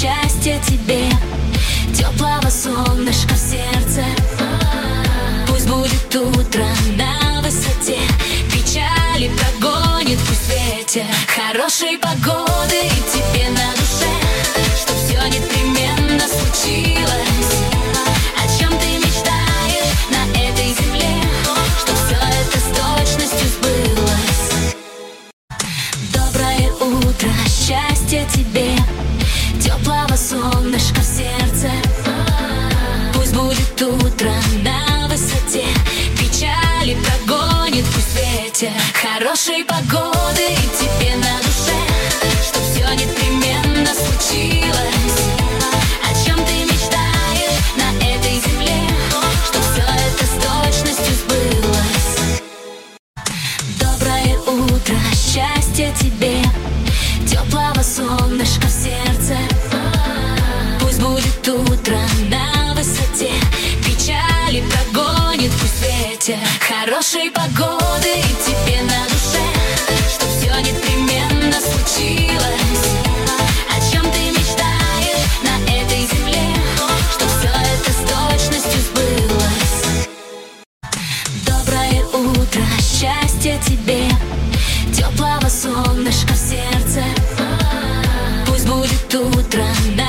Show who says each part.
Speaker 1: счастья тебе, теплого солнышка в сердце. Пусть будет утро на высоте, печали прогонит пусть ветер. Хорошей погоды и тебе на душе, чтоб все непременно случилось. О чем ты мечтаешь на этой земле, чтоб все это с точностью сбылось. Доброе утро, счастья тебе, теплого солнышка в сердце. Пусть будет утро на высоте, печали прогонит пусть ветер. Хорошей погоды и тебе на душе, чтоб все непременно случилось. О чем ты мечтаешь на этой земле, чтоб все это с точностью сбылось. Доброе утро, счастья тебе, теплого солнышка в сердце. Пусть будет утро на высоте, печали прогонит пусть ветер. Хорошей погоды и тебе на душе, чтоб все непременно случилось. О чем ты мечтаешь на этой земле, чтоб все это с точностью сбылось. Доброе утро, счастья тебе, теплого солнышка в сердце. Пусть будет утро на